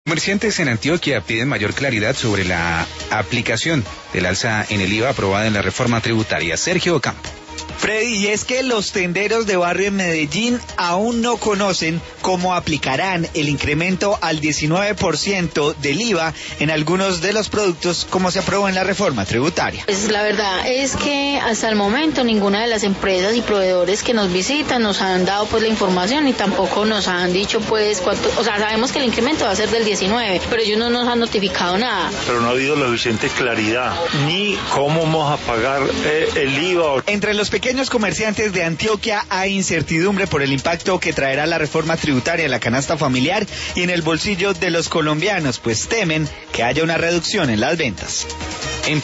Comerciantes en Antioquia piden mayor claridad sobre la aplicación del alza en el IVA aprobada en la reforma tributaria. Sergio Ocampo. Freddy, y es que los tenderos de barrio en Medellín aún no conocen cómo aplicarán el incremento al 19% del IVA en algunos de los productos como se aprobó en la reforma tributaria. Pues la verdad es que hasta el momento ninguna de las empresas y proveedores que nos visitan nos han dado pues la información y tampoco nos han dicho pues cuánto, o sea, sabemos que el incremento va a ser del 19, pero ellos no nos han notificado nada. Pero no ha habido la suficiente claridad ni cómo vamos a pagar el IVA. Entre los pequeños comerciantes de Antioquia hay incertidumbre por el impacto que traerá la reforma tributaria en la canasta familiar y en el bolsillo de los colombianos, pues temen que haya una reducción en las ventas. En